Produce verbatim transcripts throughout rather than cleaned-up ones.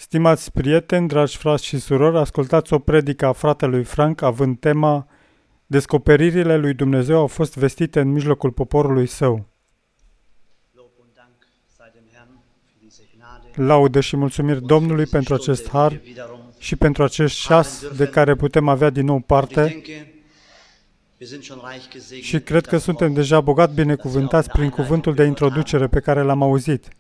Stimați prieteni, dragi frați și surori, ascultați o predică a fratelui Frank având tema Descoperirile lui Dumnezeu au fost vestite în mijlocul poporului său. Laudă și mulțumiri Domnului pentru acest har și pentru acest ceas de care putem avea din nou parte și cred că suntem deja bogat binecuvântați prin cuvântul de introducere pe care l-am auzit.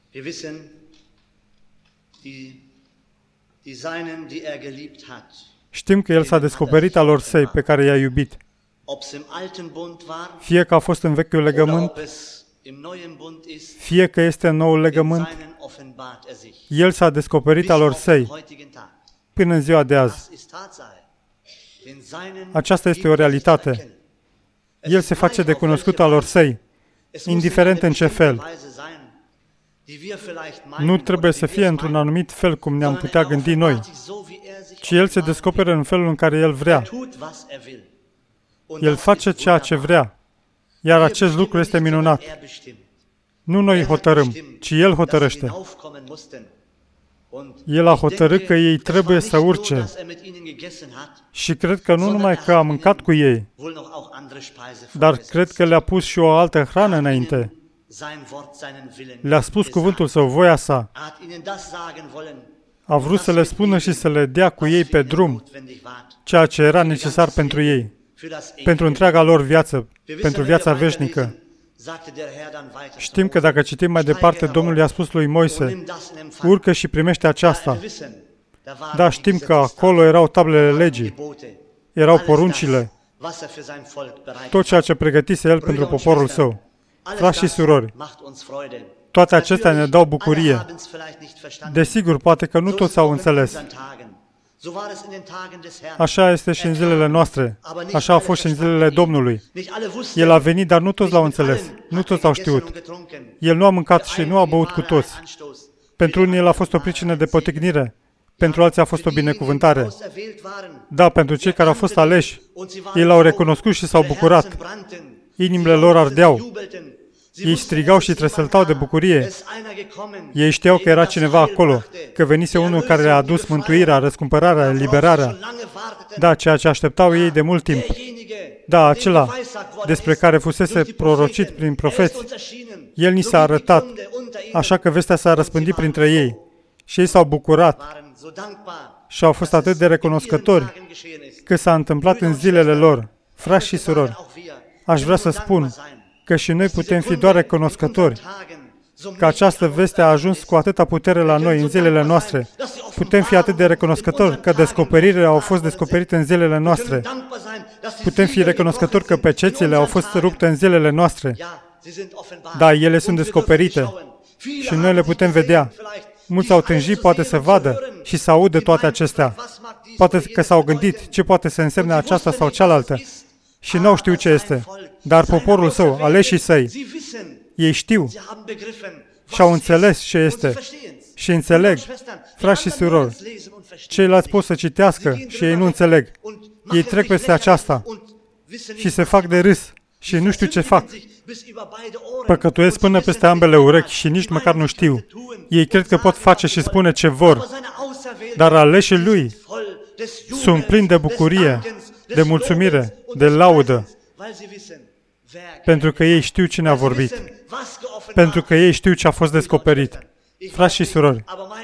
Știm că El s-a descoperit alor săi pe care i-a iubit. Fie că a fost în vechiul legământ, fie că este în noul legământ, El s-a descoperit alor săi până în ziua de azi. Aceasta este o realitate. El se face de cunoscut alor săi, indiferent în ce fel. Nu trebuie să fie într-un anumit fel cum ne-am putea gândi noi, ci El se descoperă în felul în care El vrea. El face ceea ce vrea, iar acest lucru este minunat. Nu noi hotărâm, ci El hotărăște. El a hotărât că ei trebuie să urce și cred că nu numai că a mâncat cu ei, dar cred că le-a pus și o altă hrană înainte. Le-a spus cuvântul Său, voia Sa. A vrut să le spună și să le dea cu ei pe drum ceea ce era necesar pentru ei, pentru întreaga lor viață, pentru viața veșnică. Știm că dacă citim mai departe, Domnul i-a spus lui Moise, urcă și primește aceasta. Da, știm că acolo erau tablele legii, erau poruncile, tot ceea ce pregătise El pentru poporul Său. Frați și surori, toate acestea ne dau bucurie. Desigur, poate că nu toți au înțeles. Așa este și în zilele noastre. Așa a fost și în zilele Domnului. El a venit, dar nu toți l-au înțeles. Nu toți au știut. El nu a mâncat și nu a băut cu toți. Pentru unii El a fost o pricină de poticnire. Pentru alții a fost o binecuvântare. Da, pentru cei care au fost aleși, ei l-au recunoscut și s-au bucurat. Inimile lor ardeau. Ei strigau și tresăltau de bucurie. Ei știau că era cineva acolo, că venise unul care le-a adus mântuirea, răscumpărarea, eliberarea. Da, ceea ce așteptau ei de mult timp. Da, acela despre care fusese prorocit prin profeți. El ni s-a arătat, așa că vestea s-a răspândit printre ei. Și ei s-au bucurat și au fost atât de recunoscători că s-a întâmplat în zilele lor. Frați și surori, aș vrea să spun că și noi putem fi doar recunoscători că această veste a ajuns cu atâta putere la noi în zilele noastre. Putem fi atât de recunoscători că descoperirile au fost descoperite în zilele noastre. Putem fi recunoscători că pecețile au fost rupte în zilele noastre. Da, ele sunt descoperite și noi le putem vedea. Mulți au tânjit, poate să vadă și să audă toate acestea. Poate că s-au gândit ce poate să însemne aceasta sau cealaltă. Și nu știu ce este. Dar poporul Său, aleșii Săi, ei știu și au înțeles ce este. Și înțeleg, frați și surori, ceilalți pot să citească și ei nu înțeleg. Ei trec peste aceasta și se fac de râs și nu știu ce fac. Păcătuiesc până peste ambele urechi și nici măcar nu știu. Ei cred că pot face și spune ce vor, dar aleșii Lui sunt plini de bucurie, de mulțumire, de laudă, pentru că ei știu cine a vorbit, pentru că ei știu ce a fost descoperit. Frați și surori,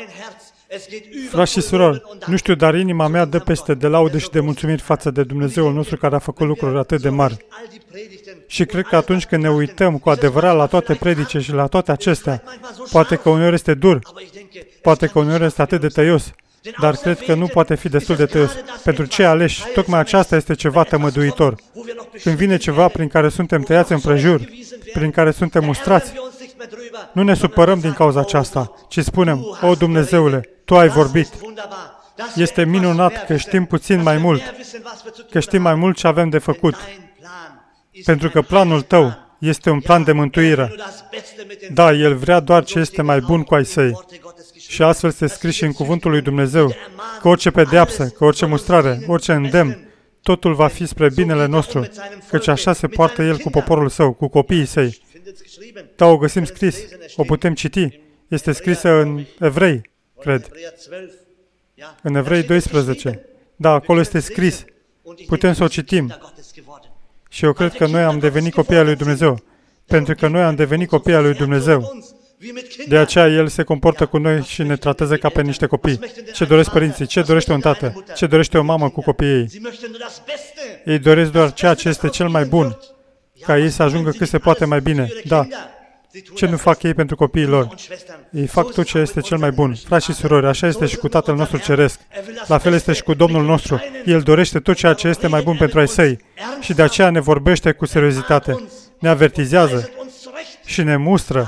frați și surori, nu știu, dar inima mea dă peste de laudă și de mulțumiri față de Dumnezeul nostru care a făcut lucruri atât de mari. Și cred că atunci când ne uităm cu adevărat la toate predice și la toate acestea, poate că uneori este dur, poate că uneori este atât de tăios, dar cred că nu poate fi destul de tăios. Pentru cei aleși, tocmai aceasta este ceva tămăduitor. Când vine ceva prin care suntem tăiați împrejur, prin care suntem mustrați, nu ne supărăm din cauza aceasta, ci spunem, o, Dumnezeule, Tu ai vorbit. Este minunat că știm puțin mai mult, că știm mai mult ce avem de făcut, pentru că planul Tău este un plan de mântuire. Da, El vrea doar ce este mai bun cu ai Săi. Și astfel se scrie și în cuvântul lui Dumnezeu că orice pedeapsă, că orice mustrare, orice îndemn, totul va fi spre binele nostru, căci așa se poartă El cu poporul Său, cu copiii Săi. Da, o găsim scris, o putem citi. Este scrisă în Evrei, cred. În Evrei doisprezece. Da, acolo este scris. Putem să o citim. Și eu cred că noi am devenit copii al lui Dumnezeu. Pentru că noi am devenit copii al lui Dumnezeu. De aceea El se comportă cu noi și ne tratează ca pe niște copii. Ce doresc părinții? Ce dorește un tată? Ce dorește o mamă cu copiii ei? Ei doresc doar ceea ce este cel mai bun, ca ei să ajungă cât se poate mai bine. Da. Ce nu fac ei pentru copiii lor? Ei fac tot ce este cel mai bun. Frați și surori, așa este și cu Tatăl nostru Ceresc. La fel este și cu Domnul nostru. El dorește tot ceea ce este mai bun pentru ai săi. Și de aceea ne vorbește cu seriozitate. Ne avertizează și ne mustră.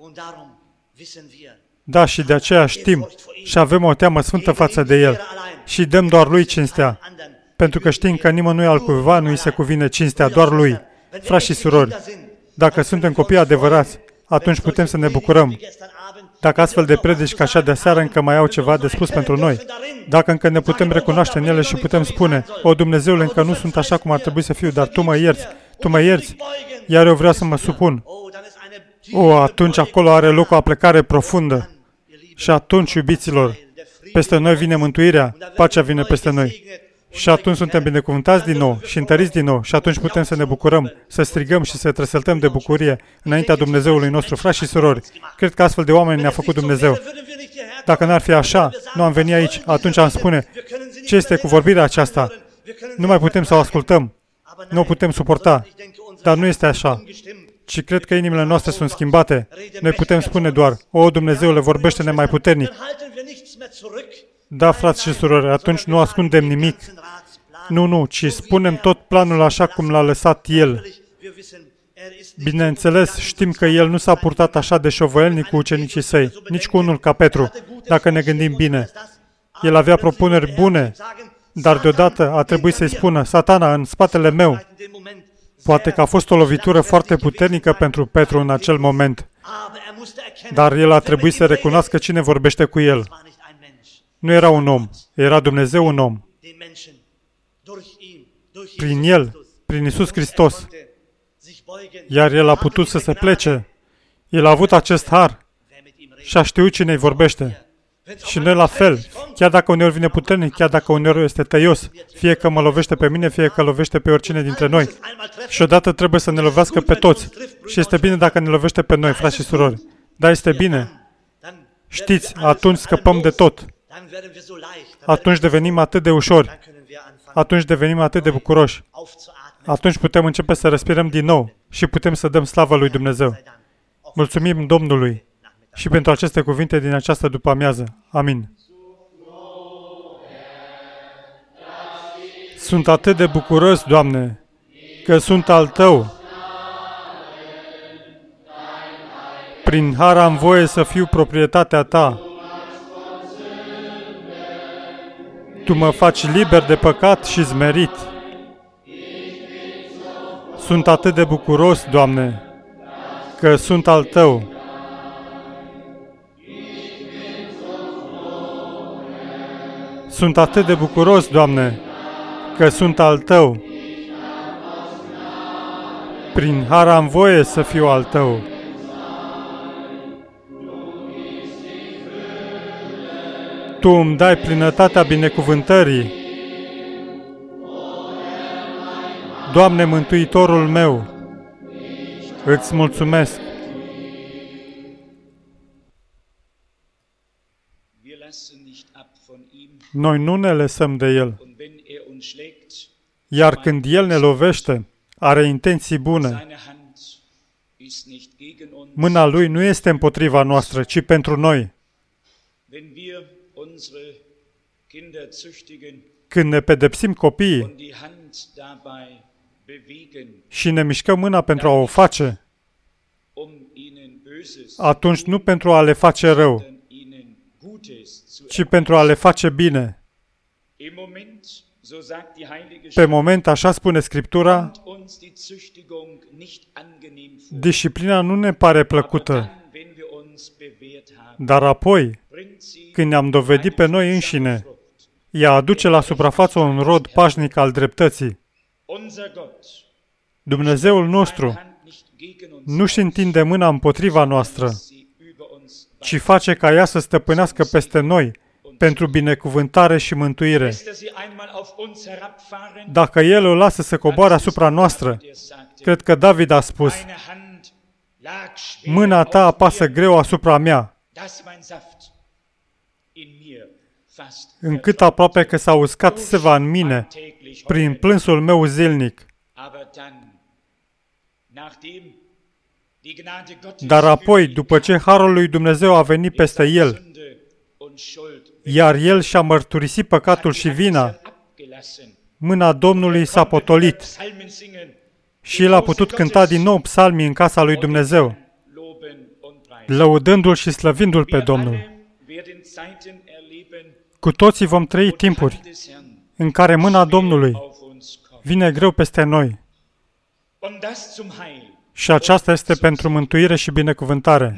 Da, și de aceea știm și avem o teamă sfântă față de El. Și dăm doar Lui cinstea. Pentru că știm că nimănui altcuiva nu îi se cuvine cinstea, doar Lui. Frați și surori, dacă suntem copii adevărați, atunci putem să ne bucurăm. Dacă astfel de predici ca așa de seară încă mai au ceva de spus pentru noi, dacă încă ne putem recunoaște în ele și putem spune, o, Dumnezeule, încă nu sunt așa cum ar trebui să fiu, dar Tu mă ierți, Tu mă ierți, iar eu vreau să mă supun. O, atunci acolo are loc o aplecare profundă. Și atunci, iubiților, peste noi vine mântuirea, pacea vine peste noi. Și atunci suntem binecuvântați din nou și întăriți din nou și atunci putem să ne bucurăm, să strigăm și să trăsăltăm de bucurie înaintea Dumnezeului nostru, frați și surori. Cred că astfel de oameni ne-a făcut Dumnezeu. Dacă n-ar fi așa, nu am venit aici, atunci am spune, ce este cu vorbirea aceasta? Nu mai putem să o ascultăm, nu o putem suporta, dar nu este așa. Și cred că inimile noastre sunt schimbate. Noi putem spune doar, o, Dumnezeule, vorbește-ne mai puternic. Da, frați și surori, atunci nu ascundem nimic. Nu, nu, ci spunem tot planul așa cum l-a lăsat El. Bineînțeles, știm că El nu s-a purtat așa de șovăielnic cu ucenicii săi, nici cu unul ca Petru, dacă ne gândim bine. El avea propuneri bune, dar deodată a trebuit să-i spună, Satana, în spatele meu. Poate că a fost o lovitură foarte puternică pentru Petru în acel moment, dar el a trebuit să recunoască cine vorbește cu el. Nu era un om, era Dumnezeu un om. Prin El, prin Iisus Hristos, iar El a putut să se plece. El a avut acest har și a știut cine îi vorbește. Și noi la fel, chiar dacă uneori vine puternic, chiar dacă uneori este tăios, fie că mă lovește pe mine, fie că lovește pe oricine dintre noi. Și odată trebuie să ne lovească pe toți. Și este bine dacă ne lovește pe noi, frați și surori. Dar este bine. Știți, atunci scăpăm de tot. Atunci devenim atât de ușori. Atunci devenim atât de bucuroși. Atunci putem începe să respirăm din nou și putem să dăm slavă lui Dumnezeu. Mulțumim Domnului și pentru aceste cuvinte din această după-amiază. Amin. Sunt atât de bucuros, Doamne, că sunt al Tău. Prin har am voie să fiu proprietatea Ta. Tu mă faci liber de păcat și zmerit. Sunt atât de bucuros, Doamne, că sunt al Tău. Sunt atât de bucuros, Doamne, că sunt al Tău. Prin har am voie să fiu al Tău. Tu îmi dai plinătatea binecuvântării. Doamne, Mântuitorul meu, îți mulțumesc. Noi nu ne lăsăm de El. Iar când El ne lovește, are intenții bune. Mâna Lui nu este împotriva noastră, ci pentru noi. Când ne pedepsim copiii și ne mișcăm mâna pentru a o face, atunci nu pentru a le face rău, ci pentru a le face bine. Pe moment, așa spune Scriptura, disciplina nu ne pare plăcută, dar apoi, când ne-am dovedit pe noi înșine, ea aduce la suprafață un rod pașnic al dreptății. Dumnezeul nostru nu-și întinde mâna împotriva noastră, ci face ca ea să stăpânească peste noi pentru binecuvântare și mântuire. Dacă El o lasă să coboare asupra noastră, cred că David a spus, mâna ta apasă greu asupra mea, încât aproape că s-a uscat seva în mine prin plânsul meu zilnic. Dar apoi, după ce harul lui Dumnezeu a venit peste el, iar el și-a mărturisit păcatul și vina, mâna Domnului s-a potolit și el a putut cânta din nou psalmii în casa lui Dumnezeu, lăudându-L și slăvindu-L pe Domnul. Cu toții vom trăi timpuri în care mâna Domnului vine greu peste noi. Și aceasta este pentru mântuire și binecuvântare.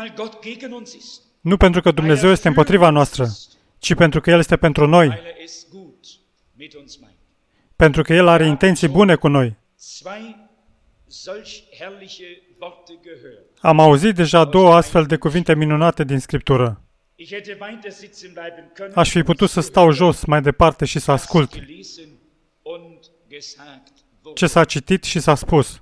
Nu pentru că Dumnezeu este împotriva noastră, ci pentru că El este pentru noi. Pentru că El are intenții bune cu noi. Am auzit deja două astfel de cuvinte minunate din Scriptură. Aș fi putut să stau jos mai departe și să ascult ce s-a citit și s-a spus.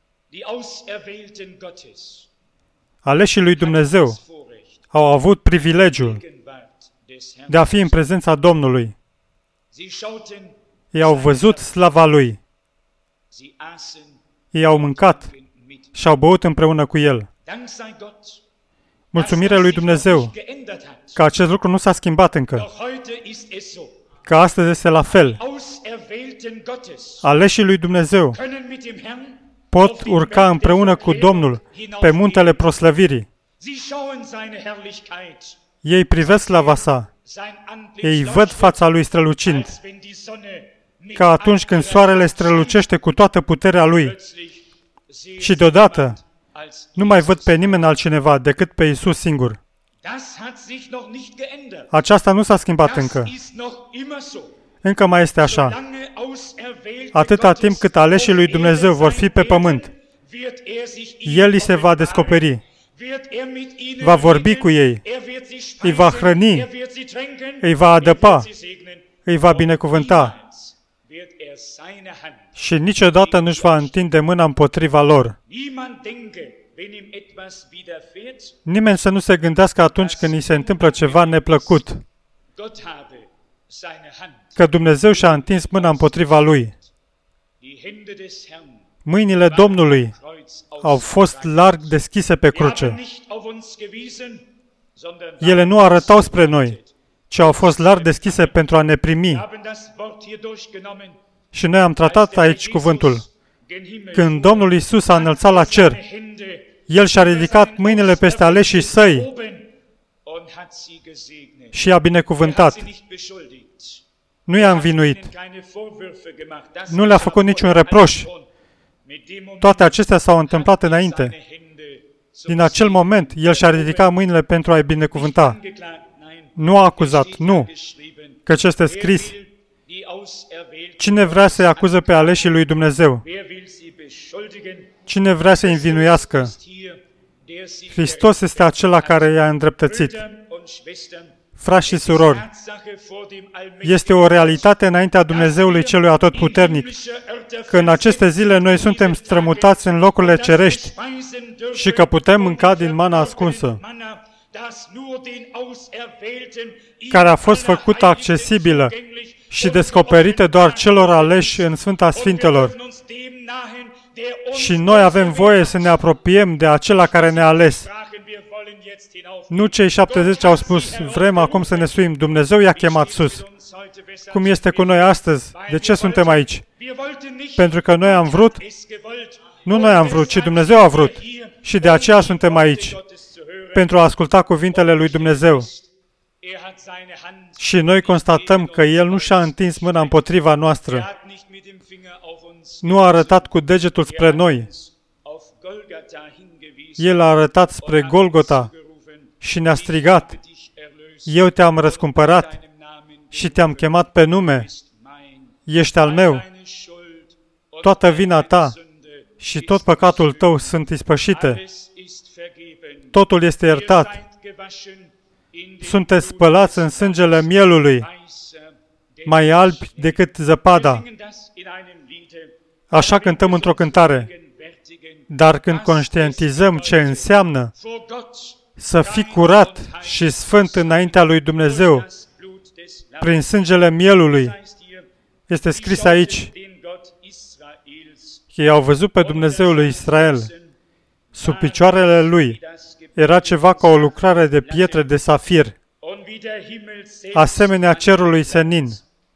Aleșii lui Dumnezeu au avut privilegiul de a fi în prezența Domnului. Ei au văzut slava Lui. Ei au mâncat și au băut împreună cu El. Mulțumire lui Dumnezeu că acest lucru nu s-a schimbat încă. Că astăzi este la fel. Aleșii lui Dumnezeu pot urca împreună cu Domnul pe muntele proslăvirii. Ei privesc slava sa. Ei văd fața Lui strălucind, ca atunci când soarele strălucește cu toată puterea Lui. Și deodată nu mai văd pe nimeni altcineva decât pe Iisus singur. Aceasta nu s-a schimbat încă. Încă mai este așa. Atâta timp cât aleșii lui Dumnezeu vor fi pe pământ, El li se va descoperi, va vorbi cu ei, îi va hrăni, îi va adăpa, îi va binecuvânta și niciodată nu-și va întinde mâna împotriva lor. Nimeni să nu se gândească atunci când îi se întâmplă ceva neplăcut, că Dumnezeu și-a întins mâna împotriva lui. Mâinile Domnului au fost larg deschise pe cruce. Ele nu arătau spre noi, ci au fost larg deschise pentru a ne primi. Și noi am tratat aici cuvântul. Când Domnul Iisus s-a înălțat la cer, El și-a ridicat mâinile peste aleșii Săi și i-a binecuvântat. Nu i-a învinuit. Nu le-a făcut niciun reproș. Toate acestea s-au întâmplat înainte. Din acel moment, El și-a ridicat mâinile pentru a-i binecuvânta. Nu a acuzat, nu, căci este scris: cine vrea să-i acuze pe aleșii lui Dumnezeu? Cine vrea să-i învinuiască? Hristos este acela care i-a îndreptățit. Frați și surori, este o realitate înaintea Dumnezeului Celui Atotputernic că în aceste zile noi suntem strămutați în locurile cerești și că putem mânca din mana ascunsă, care a fost făcută accesibilă și descoperită doar celor aleși în Sfânta Sfintelor. Și noi avem voie să ne apropiem de acela care ne-a ales. Nu cei șaptezeci au spus, vrem acum să ne suim, Dumnezeu i-a chemat sus. Cum este cu noi astăzi? De ce suntem aici? Pentru că noi am vrut? Nu noi am vrut, ci Dumnezeu a vrut. Și de aceea suntem aici, pentru a asculta cuvintele lui Dumnezeu. Și noi constatăm că El nu și-a întins mâna împotriva noastră. Nu a arătat cu degetul spre noi. El a arătat spre Golgota și ne-a strigat: eu te-am răscumpărat și te-am chemat pe nume. Ești al meu. Toată vina ta și tot păcatul tău sunt ispășite. Totul este iertat. sunteți spălați în sângele mielului, mai albi decât zăpada. Așa cântăm într-o cântare. Dar când conștientizăm ce înseamnă să fii curat și sfânt înaintea lui Dumnezeu, prin sângele mielului, este scris aici, ei au văzut pe Dumnezeul lui Israel. Sub picioarele lui era ceva ca o lucrare de pietre de safir, asemenea cerului senin.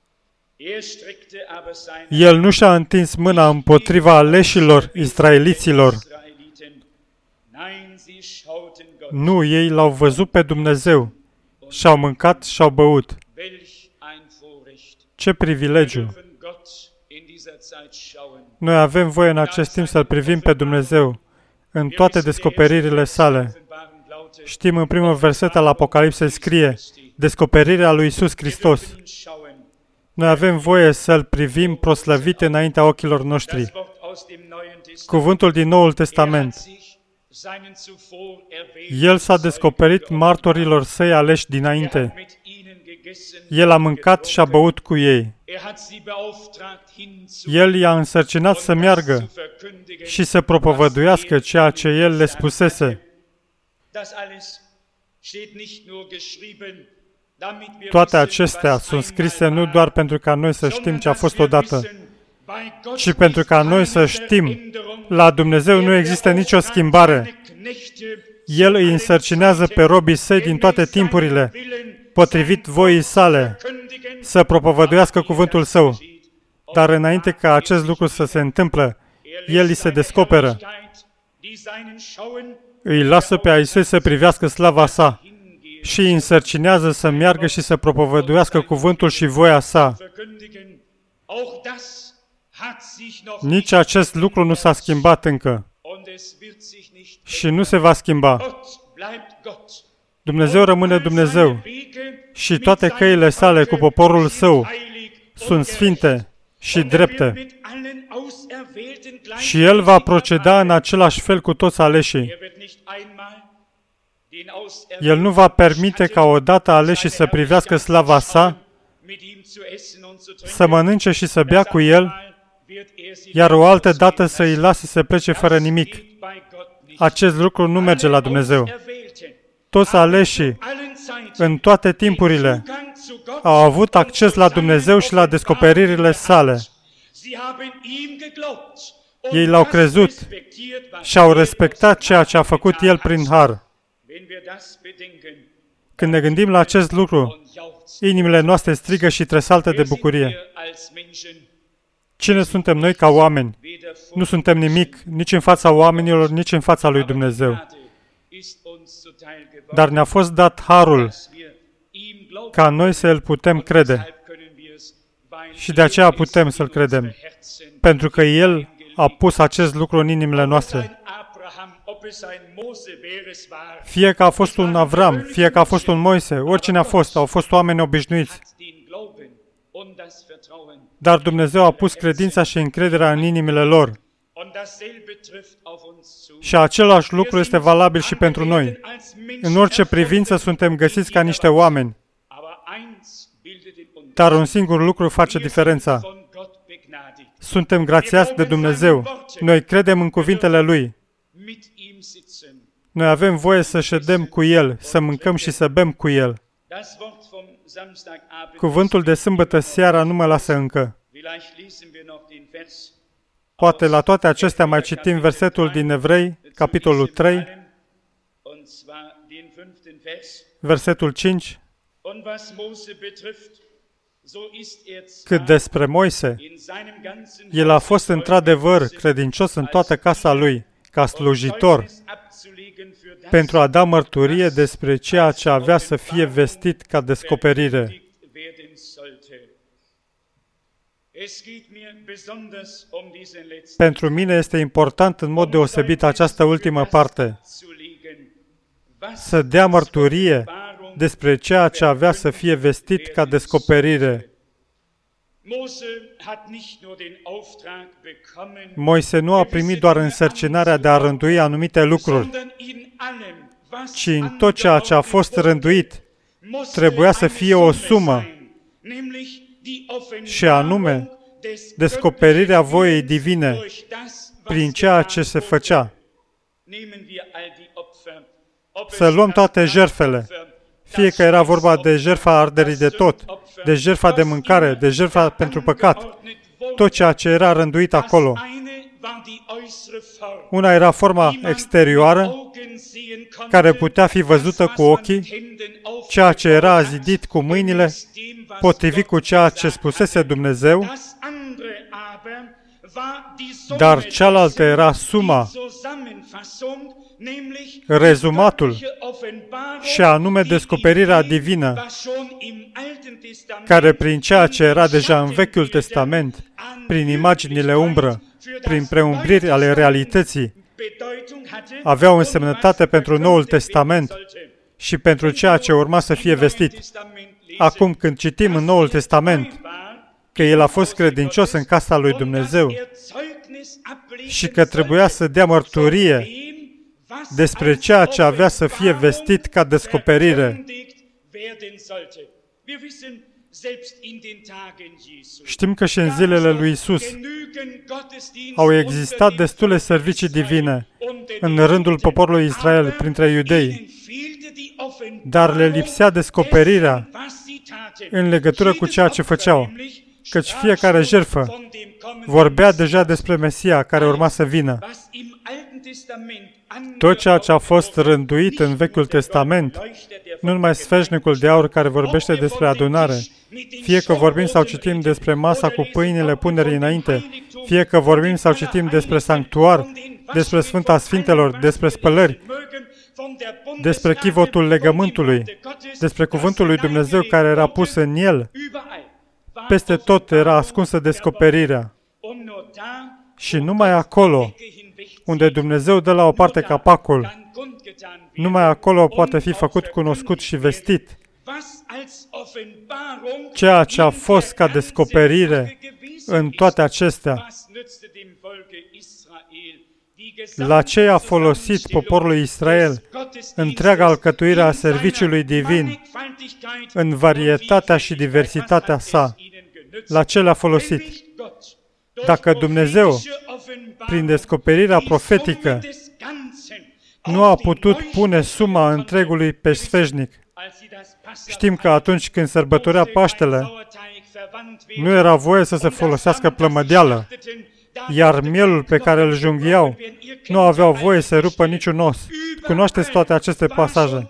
El nu și-a întins mâna împotriva aleșilor israeliților. Nu, ei l-au văzut pe Dumnezeu și-au mâncat și-au băut. Ce privilegiu! Noi avem voie în acest timp să-L privim pe Dumnezeu în toate descoperirile sale. Știm în primul verset al Apocalipsei scrie descoperirea lui Iisus Hristos. Noi avem voie să-L privim proslăvit înaintea ochilor noștri. Cuvântul din Noul Testament. El s-a descoperit martorilor săi aleși dinainte. El a mâncat și a băut cu ei. El i-a însărcinat să meargă și să propovăduiască ceea ce El le spusese. Toate acestea sunt scrise nu doar pentru ca noi să știm ce a fost odată, ci pentru ca noi să știm, la Dumnezeu nu există nicio schimbare. El îi însărcinează pe robii săi din toate timpurile, potrivit voii sale, să propovăduiască cuvântul său. Dar înainte ca acest lucru să se întâmple, El îi se descoperă. Îi lasă pe ai săi să privească slava sa și îi însărcinează să meargă și să propovăduiască cuvântul și voia sa. Nici acest lucru nu s-a schimbat încă și nu se va schimba. Dumnezeu rămâne Dumnezeu și toate căile sale cu poporul său sunt sfinte și drepte. Și El va proceda în același fel cu toți aleșii. El nu va permite ca odată aleșii să privească slava sa, să mănânce și să bea cu El, iar o altă dată să îi lase să plece fără nimic. Acest lucru nu merge la Dumnezeu. Toți aleșii, în toate timpurile, au avut acces la Dumnezeu și la descoperirile sale. Ei l-au crezut și au respectat ceea ce a făcut El prin har. Când ne gândim la acest lucru, inimile noastre strigă și tresaltă de bucurie. Cine suntem noi ca oameni? Nu suntem nimic, nici în fața oamenilor, nici în fața lui Dumnezeu. Dar ne-a fost dat harul ca noi să îl putem crede. Și de aceea putem să-L credem. Pentru că El a pus acest lucru în inimile noastre. Fie că a fost un Avram, fie că a fost un Moise, oricine a fost, au fost oameni obișnuiți. Dar Dumnezeu a pus credința și încrederea în inimile lor. Și același lucru este valabil și pentru noi. În orice privință suntem găsiți ca niște oameni. Dar un singur lucru face diferența. Suntem grațiați de Dumnezeu. Noi credem în cuvintele Lui. Noi avem voie să ședem cu El, să mâncăm și să bem cu El. Cuvântul de sâmbătă seara nu mă lasă încă. Poate la toate acestea mai citim versetul din Evrei, capitolul trei, versetul cinci. Cât despre Moise, el a fost într-adevăr credincios în toată casa lui, ca slujitor, pentru a da mărturie despre ceea ce avea să fie vestit ca descoperire. Pentru mine este important în mod deosebit această ultimă parte, să dea mărturie despre ceea ce avea să fie vestit ca descoperire. Moise nu a primit doar însărcinarea de a rândui anumite lucruri, ci în tot ceea ce a fost rânduit, trebuia să fie o sumă, și anume descoperirea voiei divine prin ceea ce se făcea. Să luăm toate jertfele, fie că era vorba de jertfa arderii de tot, de jertfa de mâncare, de jertfa pentru păcat, tot ceea ce era rânduit acolo. Una era forma exterioară, care putea fi văzută cu ochii, ceea ce era zidit cu mâinile, potrivit cu ceea ce spusese Dumnezeu, dar cealaltă era suma, rezumatul, și anume descoperirea divină, care prin ceea ce era deja în Vechiul Testament, prin imaginile umbră, prin preumbriri ale realității, avea o însemnătate pentru Noul Testament și pentru ceea ce urma să fie vestit. Acum, când citim în Noul Testament că el a fost credincios în casa lui Dumnezeu și că trebuia să dea mărturie despre ceea ce avea să fie vestit ca descoperire. Știm că și în zilele lui Isus au existat destule servicii divine în rândul poporului Israel printre iudei, dar le lipsea descoperirea în legătură cu ceea ce făceau, căci fiecare jertfă vorbea deja despre Mesia care urma să vină. Tot ceea ce a fost rânduit în Vechiul Testament, nu numai sfeșnicul de aur care vorbește despre adunare, fie că vorbim sau citim despre masa cu pâinile punerii înainte, fie că vorbim sau citim despre sanctuar, despre Sfânta Sfintelor, despre spălări, despre chivotul legământului, despre cuvântul lui Dumnezeu care era pus în el, peste tot era ascunsă descoperirea. Și numai acolo, unde Dumnezeu dă la o parte capacul, numai acolo poate fi făcut cunoscut și vestit ceea ce a fost ca descoperire în toate acestea. La ce a folosit poporul Israel întreaga alcătuire a serviciului divin în varietatea și diversitatea sa? La ce le-a folosit? Dacă Dumnezeu, prin descoperirea profetică, nu a putut pune suma întregului pe sfeșnic, știm că atunci când sărbătorea Paștele, nu era voie să se folosească plămădeală, iar mielul pe care îl junghiau nu aveau voie să rupă niciun os. Cunoașteți toate aceste pasaje.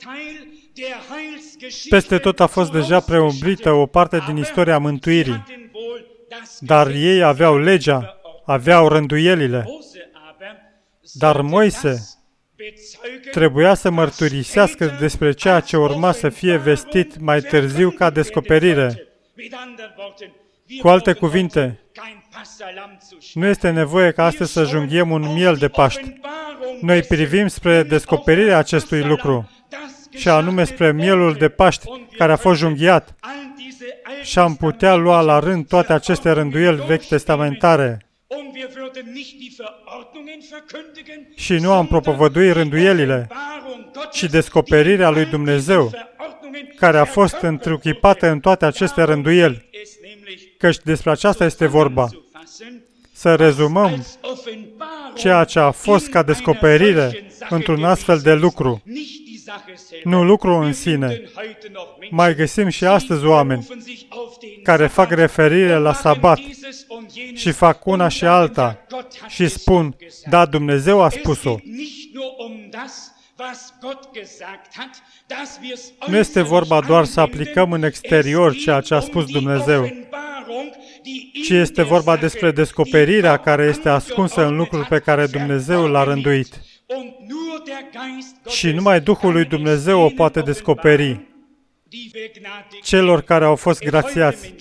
Peste tot a fost deja preumbrită o parte din istoria mântuirii, dar ei aveau legea, aveau rânduielile. Dar Moise trebuia să mărturisească despre ceea ce urma să fie vestit mai târziu ca descoperire. Cu alte cuvinte, nu este nevoie ca astăzi să junghiem un miel de Paști. Noi privim spre descoperirea acestui lucru, și anume spre mielul de Paști care a fost junghiat, și am putea lua la rând toate aceste rânduieli vechi testamentare. Și nu am propovăduit rânduielile, ci descoperirea lui Dumnezeu, care a fost întruchipată în toate aceste rânduieli, căci despre aceasta este vorba. Să rezumăm ceea ce a fost ca descoperire într-un astfel de lucru. Nu lucru în sine. Mai găsim și astăzi oameni care fac referire la sabat și fac una și alta și spun, da, Dumnezeu a spus-o. Nu este vorba doar să aplicăm în exterior ceea ce a spus Dumnezeu, ci este vorba despre descoperirea care este ascunsă în lucrul pe care Dumnezeu l-a rânduit. Și numai Duhul lui Dumnezeu o poate descoperi celor care au fost grațiați.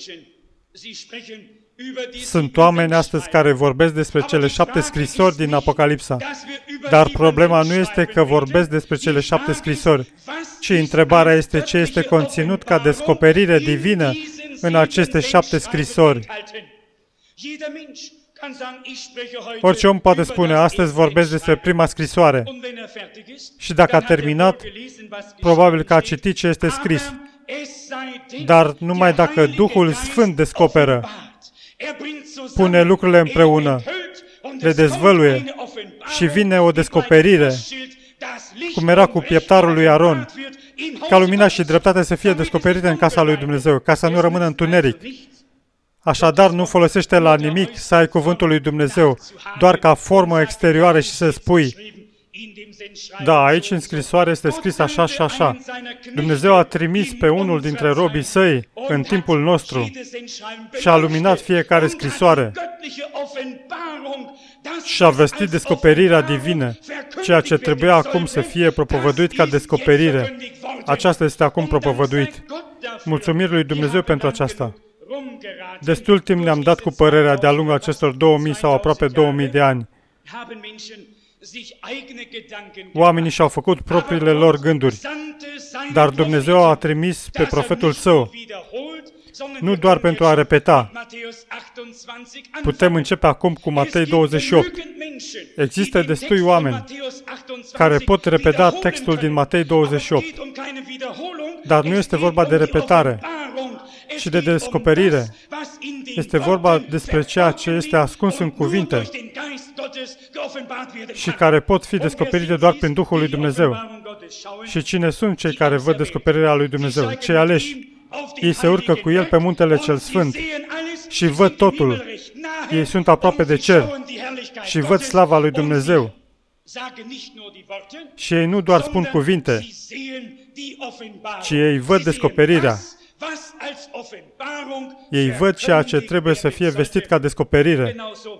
Sunt oameni astăzi care vorbesc despre cele șapte scrisori din Apocalipsa, dar problema nu este că vorbesc despre cele șapte scrisori, ci întrebarea este ce este conținut ca descoperire divină în aceste șapte scrisori. Orice om poate spune, astăzi vorbesc despre prima scrisoare. Și dacă a terminat, probabil că a citit ce este scris. Dar numai dacă Duhul Sfânt descoperă, pune lucrurile împreună, le dezvăluie și vine o descoperire, cum era cu pieptarul lui Aron, ca lumina și dreptatea să fie descoperite în casa lui Dumnezeu, ca să nu rămână întuneric. Așadar, nu folosește la nimic să ai cuvântul lui Dumnezeu, doar ca formă exterioară și să spui, da, aici în scrisoare este scris așa și așa. Dumnezeu a trimis pe unul dintre robii săi în timpul nostru și a luminat fiecare scrisoare și a vestit descoperirea divină, ceea ce trebuia acum să fie propovăduit ca descoperire. Aceasta este acum propovăduit. Mulțumiri lui Dumnezeu pentru aceasta. Destul timp ne-am dat cu părerea de-a lungul acestor două mii sau aproape două mii de ani. Oamenii și-au făcut propriile lor gânduri, dar Dumnezeu a trimis pe profetul său, nu doar pentru a repeta. Putem începe acum cu Matei douăzeci și opt. Există destui oameni care pot repeta textul din Matei douăzeci și opt, dar nu este vorba de repetare și de descoperire. Este vorba despre ceea ce este ascuns în cuvinte și care pot fi descoperite doar prin Duhul lui Dumnezeu. Și cine sunt cei care văd descoperirea lui Dumnezeu? Cei aleși. Ei se urcă cu El pe muntele cel sfânt și văd totul. Ei sunt aproape de cer și văd slava lui Dumnezeu. Și ei nu doar spun cuvinte, ci ei văd descoperirea. Ei văd ceea ce trebuie să fie vestit ca descoperire.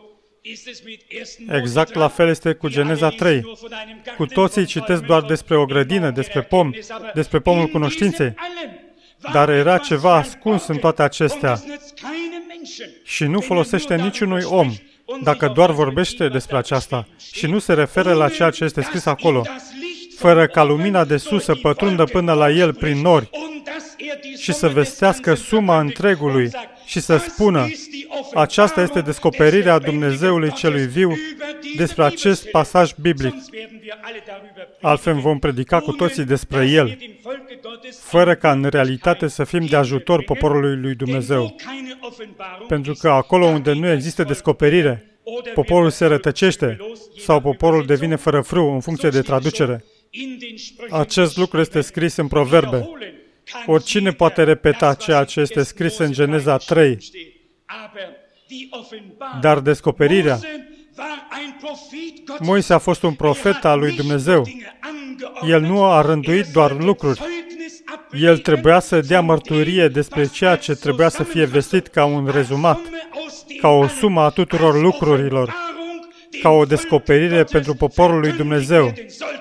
Exact la fel este cu Geneza trei. Cu toții citesc doar despre o grădină, despre pom, despre pomul cunoștinței. Dar era ceva ascuns în toate acestea și nu folosește niciunui om dacă doar vorbește despre aceasta și nu se referă la ceea ce este scris acolo, fără ca lumina de sus să pătrundă până la el prin nori și să vestească suma întregului și să spună, aceasta este descoperirea Dumnezeului celui viu despre acest pasaj biblic. Altfel vom predica cu toții despre el, fără ca în realitate să fim de ajutor poporului lui Dumnezeu. Pentru că acolo unde nu există descoperire, poporul se rătăcește sau poporul devine fără frâu în funcție de traducere. Acest lucru este scris în Proverbe. Oricine poate repeta ceea ce este scris în Geneza trei. Dar descoperirea, Moise a fost un profet al lui Dumnezeu. El nu a rânduit doar lucruri. El trebuia să dea mărturie despre ceea ce trebuia să fie vestit ca un rezumat, ca o sumă a tuturor lucrurilor, ca o descoperire pentru poporul lui Dumnezeu.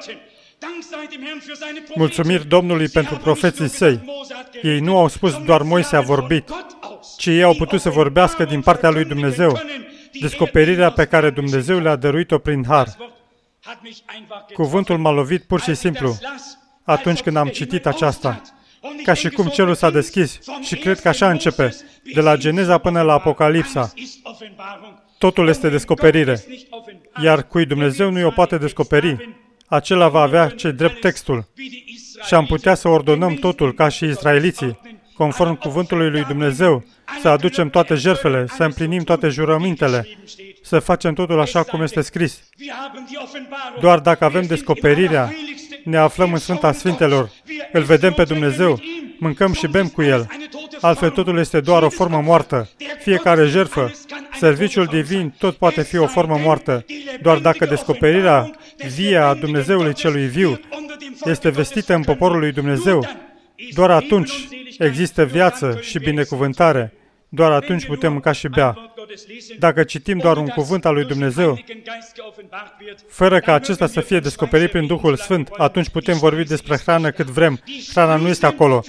Mulțumiri Domnului pentru profeții săi. Ei nu au spus doar Moise a vorbit, ci ei au putut să vorbească din partea lui Dumnezeu, descoperirea pe care Dumnezeu le-a dăruit-o prin har. Cuvântul m-a lovit pur și simplu atunci când am citit aceasta, ca și cum cerul s-a deschis și cred că așa începe, de la Geneza până la Apocalipsa. Totul este descoperire, iar cui Dumnezeu nu o poate descoperi, acela va avea ce drept textul. Și am putea să ordonăm totul ca și israeliții, conform cuvântului lui Dumnezeu, să aducem toate jertfele, să împlinim toate jurămintele, să facem totul așa cum este scris. Doar dacă avem descoperirea, ne aflăm în Sfânta Sfintelor, îl vedem pe Dumnezeu, mâncăm și bem cu El. Altfel totul este doar o formă moartă. Fiecare jertfă, serviciul divin, tot poate fi o formă moartă. Doar dacă descoperirea vie a Dumnezeului celui viu este vestită în poporul lui Dumnezeu, doar atunci există viață și binecuvântare. Doar atunci putem mânca și bea. Dacă citim doar un cuvânt al lui Dumnezeu, fără ca acesta să fie descoperit prin Duhul Sfânt, atunci putem vorbi despre hrană cât vrem. Hrana nu este acolo.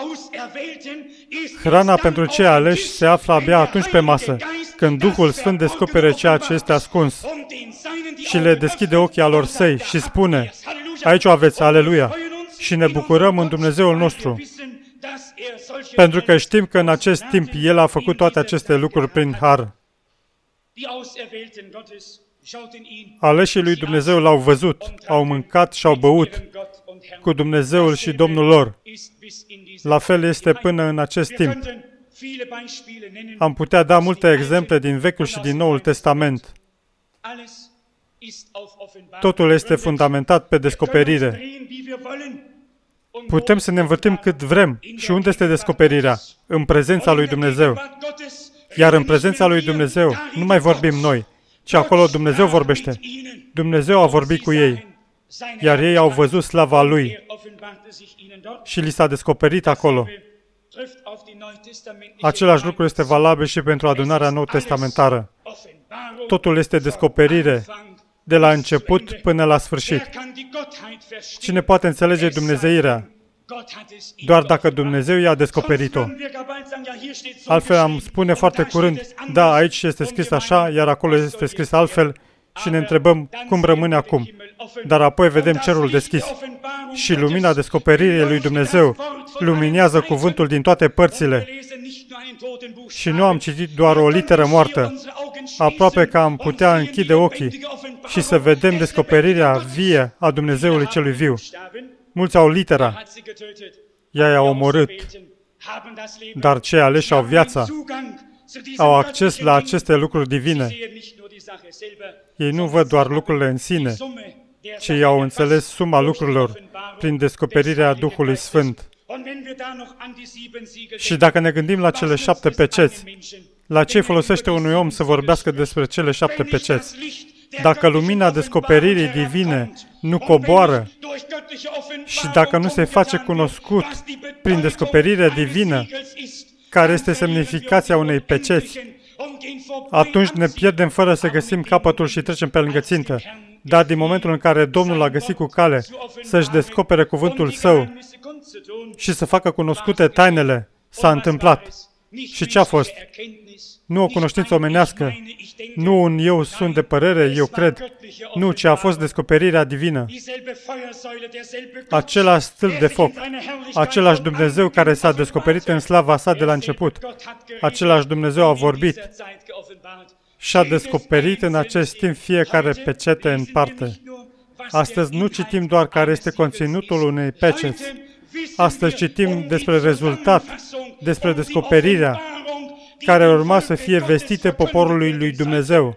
Hrana pentru cei aleși se află abia atunci pe masă, când Duhul Sfânt descopere ceea ce este ascuns și le deschide ochii alor săi și spune, aici o aveți, aleluia, și ne bucurăm în Dumnezeul nostru, pentru că știm că în acest timp El a făcut toate aceste lucruri prin har. Aleșii lui Dumnezeu l-au văzut, au mâncat și au băut cu Dumnezeul și Domnul lor. La fel este până în acest timp. Am putea da multe exemple din Vechiul și din Noul Testament. Totul este fundamentat pe descoperire. Putem să ne învârtim cât vrem. Și unde este descoperirea? În prezența lui Dumnezeu. Iar în prezența lui Dumnezeu nu mai vorbim noi, ci acolo Dumnezeu vorbește. Dumnezeu a vorbit cu ei, iar ei au văzut slava Lui și li s-a descoperit acolo. Același lucru este valabil și pentru adunarea nou-testamentară. Totul este descoperire, de la început până la sfârșit. Cine poate înțelege dumnezeirea? Doar dacă Dumnezeu i-a descoperit-o. Altfel am spune foarte curând, da, aici este scris așa, iar acolo este scris altfel, și ne întrebăm cum rămâne acum. Dar apoi vedem cerul deschis. Și lumina descoperirii lui Dumnezeu luminează cuvântul din toate părțile. Și nu am citit doar o literă moartă, aproape că am putea închide ochii și să vedem descoperirea vie a Dumnezeului celui viu. Mulți au litera, ea i-a omorât, dar cei aleși au viața, au acces la aceste lucruri divine. Ei nu văd doar lucrurile în sine, ci i-au înțeles suma lucrurilor prin descoperirea Duhului Sfânt. Și dacă ne gândim la cele șapte peceți, la ce folosește unui om să vorbească despre cele șapte peceți? Dacă lumina descoperirii divine nu coboară și dacă nu se face cunoscut prin descoperirea divină care este semnificația unei peceți, atunci ne pierdem fără să găsim capătul și trecem pe lângă țintă. Dar din momentul în care Domnul a găsit cu cale să-și descopere cuvântul Său și să facă cunoscute tainele, s-a întâmplat. Și ce a fost? Nu o cunoștință omenească, nu un eu sunt de părere, eu cred, nu, ci a fost descoperirea divină. Același stâlp de foc, același Dumnezeu care s-a descoperit în slava sa de la început, același Dumnezeu a vorbit și a descoperit în acest timp fiecare pecete în parte. Astăzi nu citim doar care este conținutul unei peceți. Astăzi citim despre rezultat, despre descoperirea care urma să fie vestite poporului lui Dumnezeu.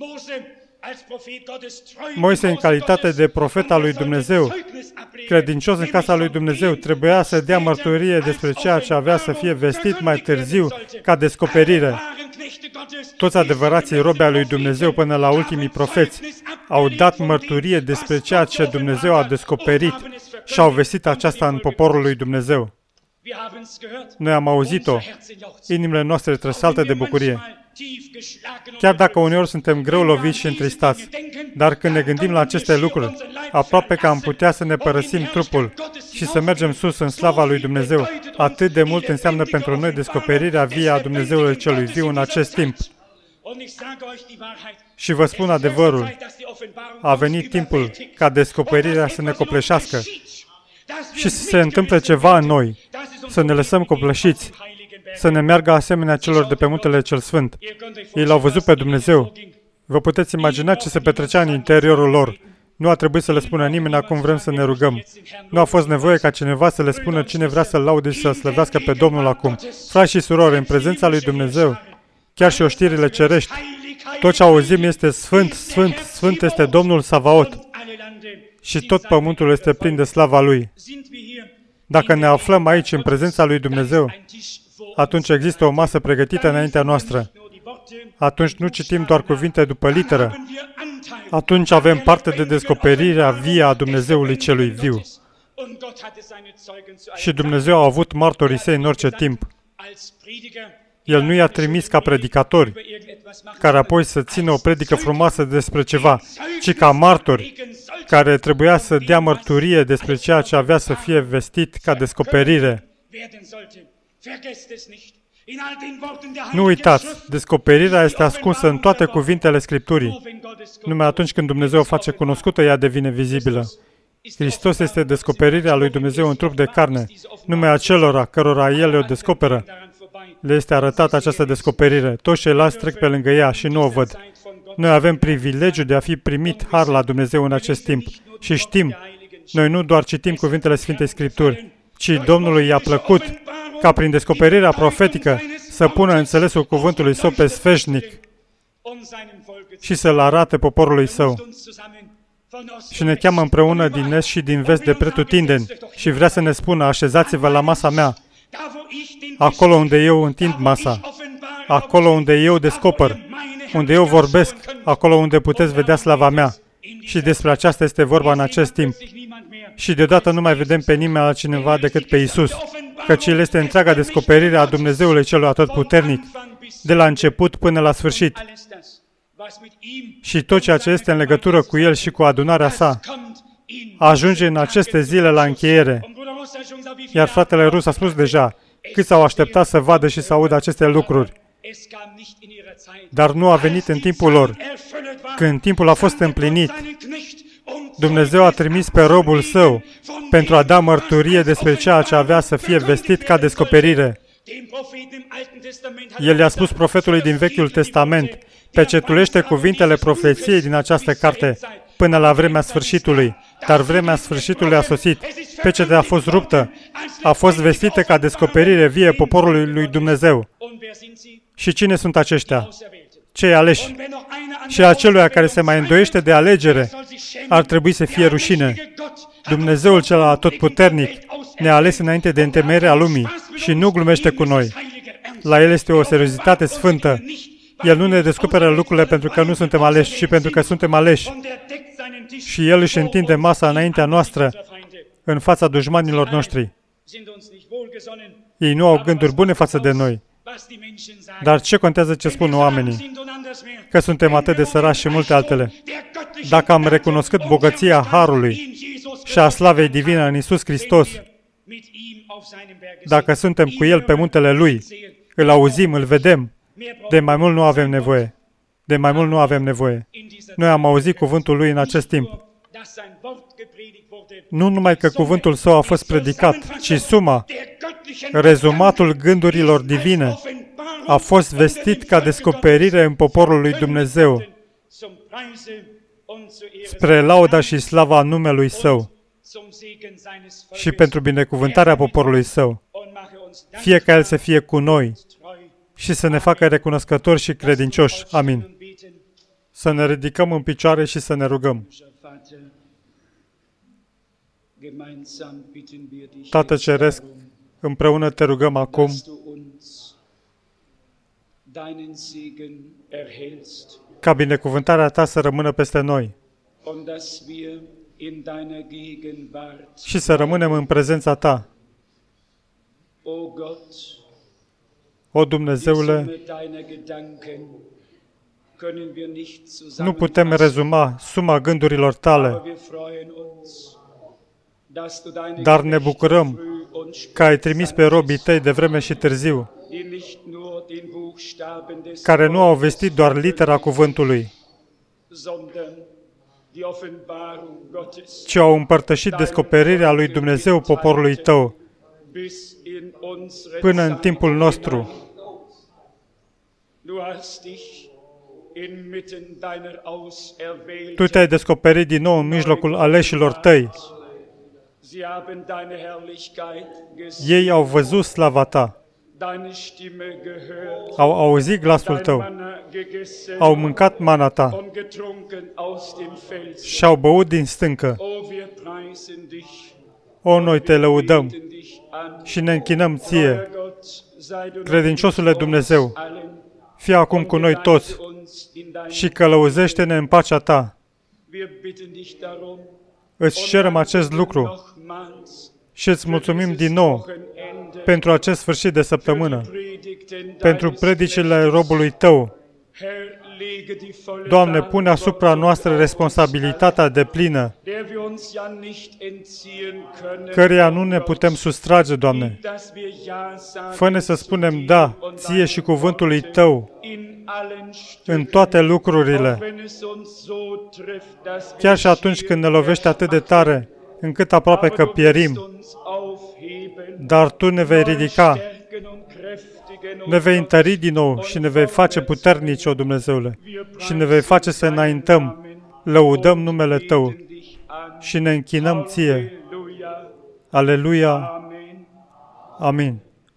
Moise, în calitate de profet al lui Dumnezeu, credincios în casa lui Dumnezeu, trebuia să dea mărturie despre ceea ce avea să fie vestit mai târziu ca descoperire. Toți adevărații robi ai lui Dumnezeu până la ultimii profeți au dat mărturie despre ceea ce Dumnezeu a descoperit și au vestit aceasta în poporul lui Dumnezeu. Noi am auzit-o. Inimile noastre tresaltă de bucurie. Chiar dacă uneori suntem greu loviți și întristați, dar când ne gândim la aceste lucruri, aproape că am putea să ne părăsim trupul și să mergem sus în slava lui Dumnezeu, atât de mult înseamnă pentru noi descoperirea vie a Dumnezeului celui viu în acest timp. Și vă spun adevărul, a venit timpul ca descoperirea să ne copleșească și să se întâmple ceva în noi, să ne lăsăm copleșiți, să ne meargă asemenea celor de pe muntele cel sfânt. Ei l-au văzut pe Dumnezeu. Vă puteți imagina ce se petrecea în interiorul lor. Nu a trebuit să le spună nimeni acum vrem să ne rugăm. Nu a fost nevoie ca cineva să le spună cine vrea să-L laude și să slăvească pe Domnul acum. Frați și surori, în prezența lui Dumnezeu, chiar și oștirile cerești, tot ce auzim este Sfânt, Sfânt, Sfânt este Domnul Savaot. Și tot pământul este plin de slava Lui. Dacă ne aflăm aici, în prezența lui Dumnezeu, atunci există o masă pregătită înaintea noastră. Atunci nu citim doar cuvinte după literă. Atunci avem parte de descoperirea vie a Dumnezeului celui viu. Și Dumnezeu a avut martorii săi în orice timp. El nu i-a trimis ca predicatori, care apoi să țină o predică frumoasă despre ceva, ci ca martori, care trebuia să dea mărturie despre ceea ce avea să fie vestit ca descoperire. Nu uitați, descoperirea este ascunsă în toate cuvintele Scripturii. Numai atunci când Dumnezeu o face cunoscută, ea devine vizibilă. Hristos este descoperirea lui Dumnezeu în trup de carne, numai acelora cărora El o descoperă. le este arătată această descoperire. Toți ceilalți trec pe lângă ea și nu o văd. Noi avem privilegiul de a fi primit har la Dumnezeu în acest timp și știm, noi nu doar citim cuvintele Sfintei Scripturi, ci Domnului i-a plăcut ca prin descoperirea profetică să pună înțelesul cuvântului Său pe sfeșnic și să-l arate poporului Său. Și ne cheamă împreună din est și din vest de pretutindeni și vrea să ne spună, așezați-vă la masa mea, acolo unde eu întind masa, acolo unde eu descoper, unde eu vorbesc, acolo unde puteți vedea slava mea. Și despre aceasta este vorba în acest timp. Și deodată nu mai vedem pe nimeni altcineva decât pe Iisus, căci El este întreaga descoperire a Dumnezeului Celui Atotputernic, de la început până la sfârșit. Și tot ceea ce este în legătură cu El și cu adunarea sa, ajunge în aceste zile la încheiere. Iar fratele Rus a spus deja, câți au așteptat să vadă și să audă aceste lucruri. Dar nu a venit în timpul lor. Când timpul a fost împlinit, Dumnezeu a trimis pe robul Său pentru a da mărturie despre ceea ce avea să fie vestit ca descoperire. El i-a spus profetului din Vechiul Testament, pecetulește cuvintele profeției din această carte până la vremea sfârșitului. Dar vremea sfârșitului a sosit. Pecetea a fost ruptă. A fost vestită ca descoperire vie poporului lui Dumnezeu. Și cine sunt aceștia? Cei aleși. Și aceluia care se mai îndoiește de alegere, ar trebui să fie rușine. Dumnezeul cel atotputernic ne-a ales înainte de întemeierea lumii și nu glumește cu noi. La El este o seriozitate sfântă. El nu ne descoperă lucrurile pentru că nu suntem aleși, ci pentru că suntem aleși. Și El își întinde masa înaintea noastră, în fața dușmanilor noștri. Ei nu au gânduri bune față de noi. Dar ce contează ce spun oamenii? Că suntem atât de sărași și multe altele. Dacă am recunoscut bogăția Harului și a slavei divine în Iisus Hristos, dacă suntem cu El pe muntele Lui, îl auzim, îl vedem, de mai mult nu avem nevoie. De mai mult nu avem nevoie. Noi am auzit cuvântul Lui în acest timp. Nu numai că cuvântul Său a fost predicat, ci suma, rezumatul gândurilor divine, a fost vestit ca descoperire în poporul lui Dumnezeu, spre lauda și slava numelui Său și pentru binecuvântarea poporului Său. Fie ca El să fie cu noi și să ne facă recunoscători și credincioși. Amin. Să ne ridicăm în picioare și să ne rugăm. Tată Ceresc, împreună te rugăm acum ca binecuvântarea Ta să rămână peste noi și să rămânem în prezența Ta. O Dumnezeule, nu putem rezuma suma gândurilor Tale, dar ne bucurăm că ai trimis pe robii Tăi de vreme și târziu, care nu au vestit doar litera cuvântului, ci au împărtășit descoperirea lui Dumnezeu poporului Tău până în timpul nostru. Tu Te-ai descoperit din nou în mijlocul aleșilor Tăi. Ei au văzut slava Ta, au auzit glasul Tău, au mâncat mana Ta și au băut din stâncă. O, noi Te lăudăm și ne închinăm Ție. Credinciosule Dumnezeu, fii acum cu noi toți și călăuzește-ne în pacea Ta. Îți cerem acest lucru și îți mulțumim din nou pentru acest sfârșit de săptămână, pentru predicile robului Tău. Doamne, pune asupra noastră responsabilitatea deplină, căreia nu ne putem sustrage, Doamne. Fă-ne să spunem da Ție și cuvântului Tău în toate lucrurile, chiar și atunci când ne lovește atât de tare, încât aproape că pierim. Dar Tu ne vei ridica ne vei întări din nou și ne vei face puternici, o Dumnezeule, și ne vei face să înaintăm, lăudăm numele Tău și ne închinăm Ție. Aleluia! Amin!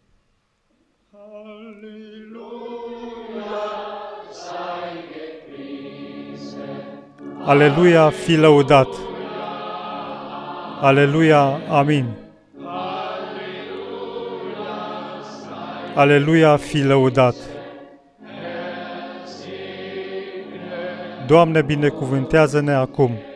Aleluia, fi lăudat! Aleluia, amin! Aleluia, fi lăudat! Doamne, binecuvântează-ne acum!